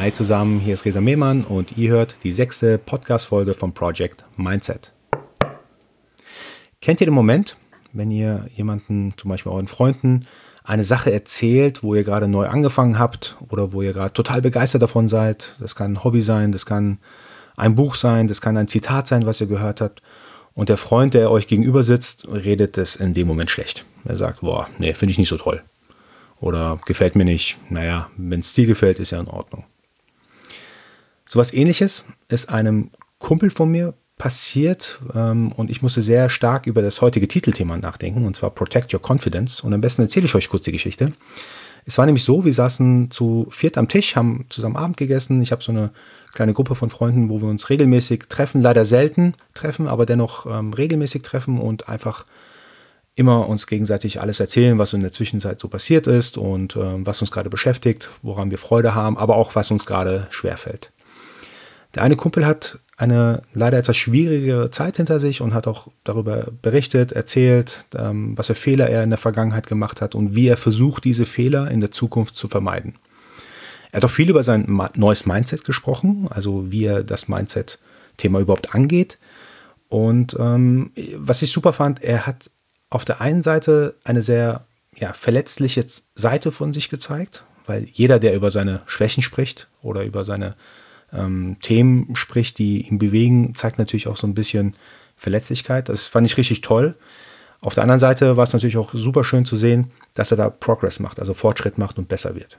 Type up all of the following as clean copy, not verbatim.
Hi zusammen, hier ist Reza Mehmann und ihr hört die 6. Podcast-Folge vom Project Mindset. Kennt ihr den Moment, wenn ihr jemanden, zum Beispiel euren Freunden, eine Sache erzählt, wo ihr gerade neu angefangen habt oder wo ihr gerade total begeistert davon seid? Das kann ein Hobby sein, das kann ein Buch sein, das kann ein Zitat sein, was ihr gehört habt. Und der Freund, der euch gegenüber sitzt, redet es in dem Moment schlecht. Er sagt, boah, nee, finde ich nicht so toll. Oder gefällt mir nicht. Naja, wenn es dir gefällt, ist ja in Ordnung. So was Ähnliches ist einem Kumpel von mir passiert und ich musste sehr stark über das heutige Titelthema nachdenken, und zwar Protect Your Confidence. Und am besten erzähle ich euch kurz die Geschichte. Es war nämlich so, wir saßen zu viert am Tisch, haben zusammen Abend gegessen. Ich habe so eine kleine Gruppe von Freunden, wo wir uns regelmäßig treffen, leider selten treffen, aber dennoch regelmäßig treffen und einfach immer uns gegenseitig alles erzählen, was in der Zwischenzeit so passiert ist und was uns gerade beschäftigt, woran wir Freude haben, aber auch was uns gerade schwerfällt. Der eine Kumpel hat eine leider etwas schwierige Zeit hinter sich und hat auch darüber berichtet, erzählt, was für Fehler er in der Vergangenheit gemacht hat und wie er versucht, diese Fehler in der Zukunft zu vermeiden. Er hat auch viel über sein neues Mindset gesprochen, also wie er das Mindset-Thema überhaupt angeht. Und was ich super fand, er hat auf der einen Seite eine sehr verletzliche Seite von sich gezeigt, weil jeder, der über seine Schwächen spricht oder über seine Themen spricht, die ihn bewegen, zeigt natürlich auch so ein bisschen Verletzlichkeit. Das fand ich richtig toll. Auf der anderen Seite war es natürlich auch super schön zu sehen, dass er da Progress macht, also Fortschritt macht und besser wird.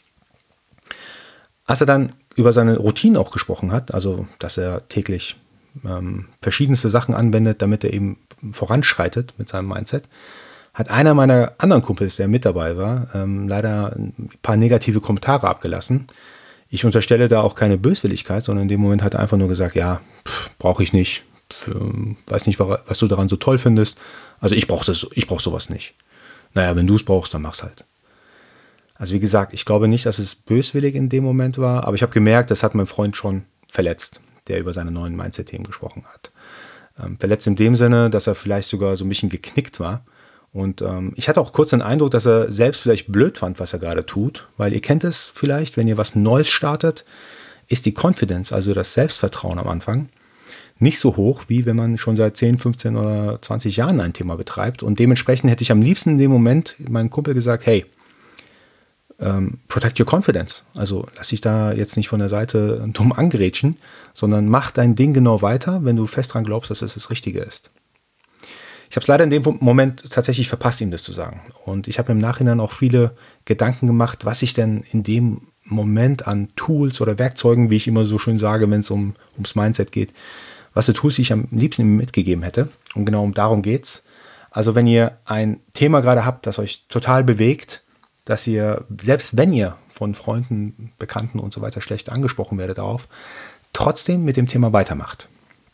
Als er dann über seine Routinen auch gesprochen hat, also dass er täglich verschiedenste Sachen anwendet, damit er eben voranschreitet mit seinem Mindset, hat einer meiner anderen Kumpels, der mit dabei war, leider ein paar negative Kommentare abgelassen. Ich unterstelle da auch keine Böswilligkeit, sondern in dem Moment hat er einfach nur gesagt, ja, brauche ich nicht, weiß nicht, was du daran so toll findest. Also ich brauche sowas nicht. Naja, wenn du es brauchst, dann mach's halt. Also wie gesagt, ich glaube nicht, dass es böswillig in dem Moment war, aber ich habe gemerkt, das hat mein Freund schon verletzt, der über seine neuen Mindset-Themen gesprochen hat. Verletzt in dem Sinne, dass er vielleicht sogar so ein bisschen geknickt war. Und ich hatte auch kurz den Eindruck, dass er selbst vielleicht blöd fand, was er gerade tut. Weil ihr kennt es vielleicht, wenn ihr was Neues startet, ist die Confidence, also das Selbstvertrauen am Anfang, nicht so hoch, wie wenn man schon seit 10, 15 oder 20 Jahren ein Thema betreibt. Und dementsprechend hätte ich am liebsten in dem Moment meinem Kumpel gesagt, hey, protect your confidence. Also lass dich da jetzt nicht von der Seite dumm angerätschen, sondern mach dein Ding genau weiter, wenn du fest dran glaubst, dass es das Richtige ist. Ich habe es leider in dem Moment tatsächlich verpasst, ihm das zu sagen. Und ich habe im Nachhinein auch viele Gedanken gemacht, was ich denn in dem Moment an Tools oder Werkzeugen, wie ich immer so schön sage, wenn es ums Mindset geht, was für Tools ich am liebsten ihm mitgegeben hätte. Und genau darum geht's. Also wenn ihr ein Thema gerade habt, das euch total bewegt, dass ihr, selbst wenn ihr von Freunden, Bekannten und so weiter schlecht angesprochen werdet darauf, trotzdem mit dem Thema weitermacht.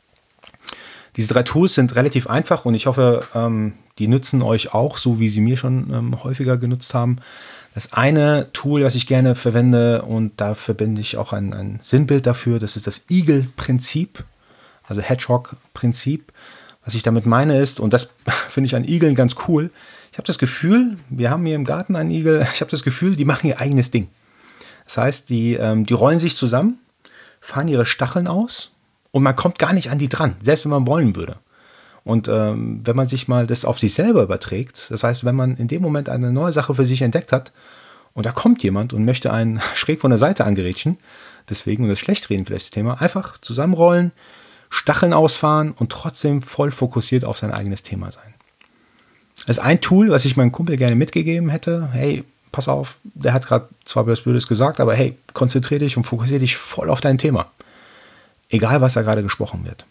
Diese 3 Tools sind relativ einfach und ich hoffe, die nützen euch auch, so wie sie mir schon häufiger genutzt haben. Das eine Tool, das ich gerne verwende, und da verbinde ich auch ein Sinnbild dafür, das ist das Igel-Prinzip, also Hedgehog-Prinzip. Was ich damit meine ist, und das finde ich an Igeln ganz cool, ich habe das Gefühl, wir haben hier im Garten einen Igel, ich habe das Gefühl, die machen ihr eigenes Ding. Das heißt, die rollen sich zusammen, fahren ihre Stacheln aus, und man kommt gar nicht an die dran, selbst wenn man wollen würde. Und wenn man sich mal das auf sich selber überträgt, das heißt, wenn man in dem Moment eine neue Sache für sich entdeckt hat und da kommt jemand und möchte einen schräg von der Seite angerätschen, deswegen das Schlechtreden vielleicht das Thema, einfach zusammenrollen, Stacheln ausfahren und trotzdem voll fokussiert auf sein eigenes Thema sein. Das ist ein Tool, was ich meinem Kumpel gerne mitgegeben hätte. Hey, pass auf, der hat gerade zwar was Blödes gesagt, aber hey, konzentriere dich und fokussiere dich voll auf dein Thema. Egal, was da gerade gesprochen wird.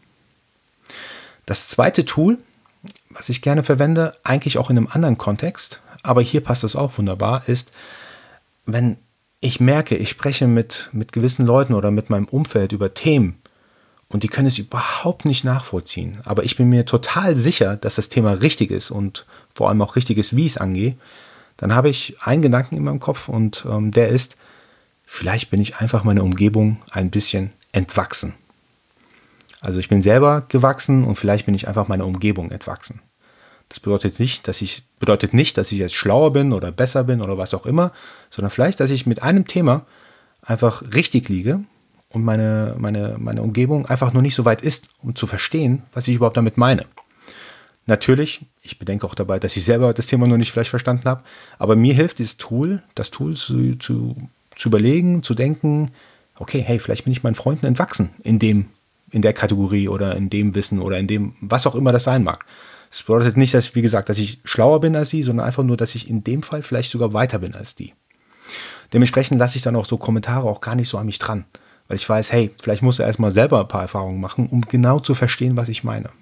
Das zweite Tool, was ich gerne verwende, eigentlich auch in einem anderen Kontext, aber hier passt es auch wunderbar, ist, wenn ich merke, ich spreche mit gewissen Leuten oder mit meinem Umfeld über Themen und die können es überhaupt nicht nachvollziehen, aber ich bin mir total sicher, dass das Thema richtig ist und vor allem auch richtig ist, wie ich es angehe, dann habe ich einen Gedanken in meinem Kopf und der ist, vielleicht bin ich einfach meiner Umgebung ein bisschen entwachsen. Also ich bin selber gewachsen und vielleicht bin ich einfach meiner Umgebung entwachsen. Das bedeutet nicht, dass ich jetzt schlauer bin oder besser bin oder was auch immer, sondern vielleicht, dass ich mit einem Thema einfach richtig liege und meine Umgebung einfach noch nicht so weit ist, um zu verstehen, was ich überhaupt damit meine. Natürlich, ich bedenke auch dabei, dass ich selber das Thema noch nicht vielleicht verstanden habe, aber mir hilft das Tool zu überlegen, zu denken, okay, hey, vielleicht bin ich meinen Freunden entwachsen in der Kategorie oder in dem Wissen oder in dem, was auch immer das sein mag. Das bedeutet nicht, dass, wie gesagt, dass ich schlauer bin als sie, sondern einfach nur, dass ich in dem Fall vielleicht sogar weiter bin als die. Dementsprechend lasse ich dann auch so Kommentare auch gar nicht so an mich dran, weil ich weiß, hey, vielleicht muss er erstmal selber ein paar Erfahrungen machen, um genau zu verstehen, was ich meine.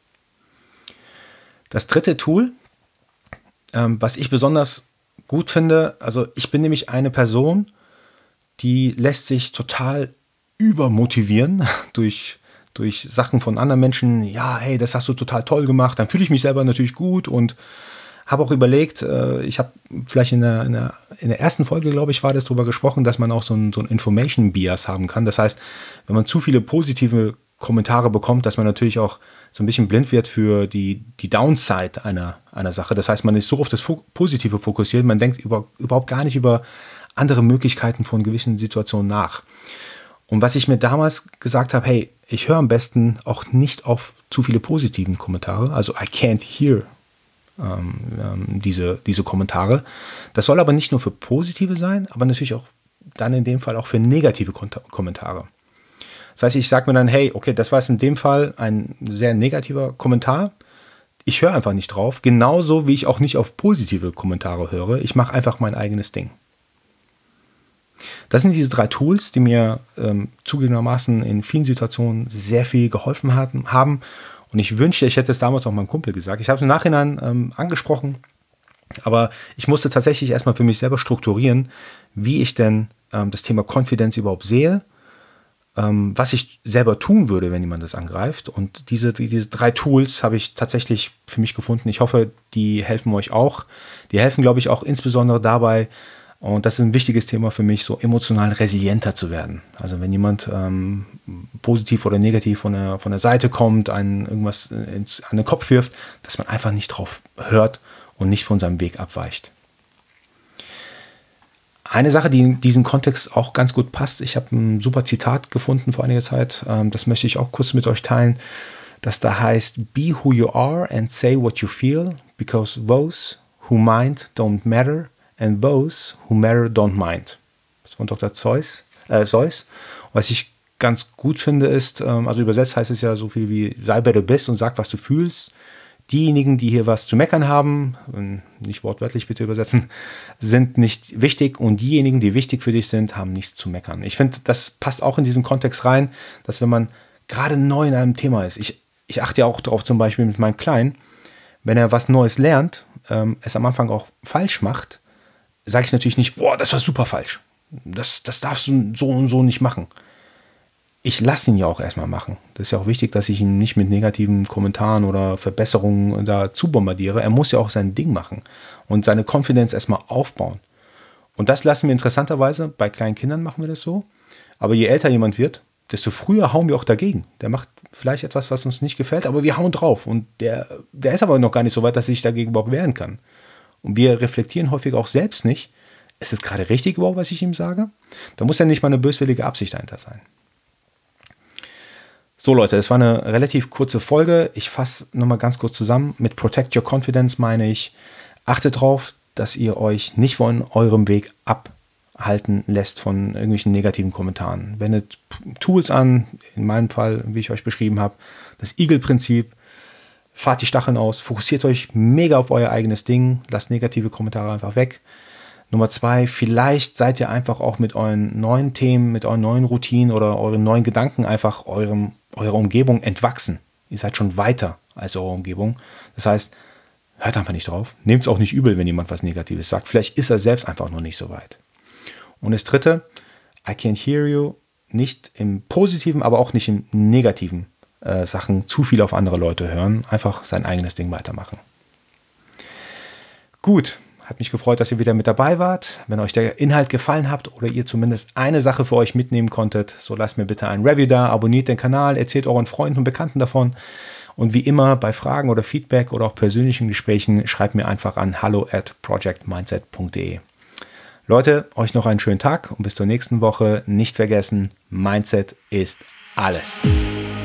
Das dritte Tool, was ich besonders gut finde, also ich bin nämlich eine Person, die lässt sich total übermotivieren durch Sachen von anderen Menschen. Ja, hey, das hast du total toll gemacht. Dann fühle ich mich selber natürlich gut und habe auch überlegt, ich habe vielleicht in der ersten Folge, glaube ich, war das darüber gesprochen, dass man auch so ein Information Bias haben kann. Das heißt, wenn man zu viele positive Kommentare bekommt, dass man natürlich auch so ein bisschen blind wird für die Downside einer Sache. Das heißt, man ist so auf das Positive fokussiert, man denkt überhaupt gar nicht über andere Möglichkeiten von gewissen Situationen nach. Und was ich mir damals gesagt habe, hey, ich höre am besten auch nicht auf zu viele positiven Kommentare, also I can't hear diese Kommentare. Das soll aber nicht nur für positive sein, aber natürlich auch dann in dem Fall auch für negative Kommentare. Das heißt, ich sage mir dann, hey, okay, das war jetzt in dem Fall ein sehr negativer Kommentar. Ich höre einfach nicht drauf, genauso wie ich auch nicht auf positive Kommentare höre. Ich mache einfach mein eigenes Ding. Das sind diese 3 Tools, die mir zugegebenermaßen in vielen Situationen sehr viel geholfen haben. Und ich wünschte, ich hätte es damals auch meinem Kumpel gesagt. Ich habe es im Nachhinein angesprochen, aber ich musste tatsächlich erstmal für mich selber strukturieren, wie ich denn das Thema Confidence überhaupt sehe, was ich selber tun würde, wenn jemand das angreift. Und diese 3 Tools habe ich tatsächlich für mich gefunden. Ich hoffe, die helfen euch auch. Die helfen, glaube ich, auch insbesondere dabei, und das ist ein wichtiges Thema für mich, so emotional resilienter zu werden. Also wenn jemand positiv oder negativ von der Seite kommt, einen irgendwas an den Kopf wirft, dass man einfach nicht drauf hört und nicht von seinem Weg abweicht. Eine Sache, die in diesem Kontext auch ganz gut passt, ich habe ein super Zitat gefunden vor einiger Zeit, das möchte ich auch kurz mit euch teilen, das da heißt, "Be who you are and say what you feel, because those who mind don't matter, and those who matter don't mind." Das ist von Dr. Seuss. Was ich ganz gut finde ist, also übersetzt heißt es ja so viel wie, sei wer du bist und sag, was du fühlst. Diejenigen, die hier was zu meckern haben, nicht wortwörtlich bitte übersetzen, sind nicht wichtig, und diejenigen, die wichtig für dich sind, haben nichts zu meckern. Ich finde, das passt auch in diesen Kontext rein, dass wenn man gerade neu in einem Thema ist, ich achte ja auch darauf, zum Beispiel mit meinem Kleinen, wenn er was Neues lernt, es am Anfang auch falsch macht, sage ich natürlich nicht, boah, das war super falsch. Das darfst du so und so nicht machen. Ich lasse ihn ja auch erstmal machen. Das ist ja auch wichtig, dass ich ihn nicht mit negativen Kommentaren oder Verbesserungen dazu bombardiere. Er muss ja auch sein Ding machen und seine Confidence erstmal aufbauen. Und das lassen wir interessanterweise, bei kleinen Kindern machen wir das so. Aber je älter jemand wird, desto früher hauen wir auch dagegen. Der macht vielleicht etwas, was uns nicht gefällt, aber wir hauen drauf. Und der ist aber noch gar nicht so weit, dass ich dagegen überhaupt wehren kann. Und wir reflektieren häufig auch selbst nicht, ist es gerade richtig überhaupt, was ich ihm sage? Da muss ja nicht mal eine böswillige Absicht dahinter sein. So Leute, das war eine relativ kurze Folge. Ich fasse nochmal ganz kurz zusammen. Mit Protect Your Confidence meine ich, achtet darauf, dass ihr euch nicht von eurem Weg abhalten lässt von irgendwelchen negativen Kommentaren. Wendet Tools an, in meinem Fall, wie ich euch beschrieben habe, das Igel-Prinzip. Fahrt die Stacheln aus, fokussiert euch mega auf euer eigenes Ding, lasst negative Kommentare einfach weg. Nummer 2, vielleicht seid ihr einfach auch mit euren neuen Themen, mit euren neuen Routinen oder euren neuen Gedanken einfach eurer Umgebung entwachsen. Ihr seid schon weiter als eure Umgebung. Das heißt, hört einfach nicht drauf. Nehmt es auch nicht übel, wenn jemand was Negatives sagt. Vielleicht ist er selbst einfach noch nicht so weit. Und das 3, I can't hear you, nicht im Positiven, aber auch nicht im Negativen Sachen zu viel auf andere Leute hören. Einfach sein eigenes Ding weitermachen. Gut. Hat mich gefreut, dass ihr wieder mit dabei wart. Wenn euch der Inhalt gefallen hat oder ihr zumindest eine Sache für euch mitnehmen konntet, so lasst mir bitte ein Review da, abonniert den Kanal, erzählt euren Freunden und Bekannten davon. Und wie immer, bei Fragen oder Feedback oder auch persönlichen Gesprächen, schreibt mir einfach an hallo@projectmindset.de. Leute, euch noch einen schönen Tag und bis zur nächsten Woche. Nicht vergessen, Mindset ist alles.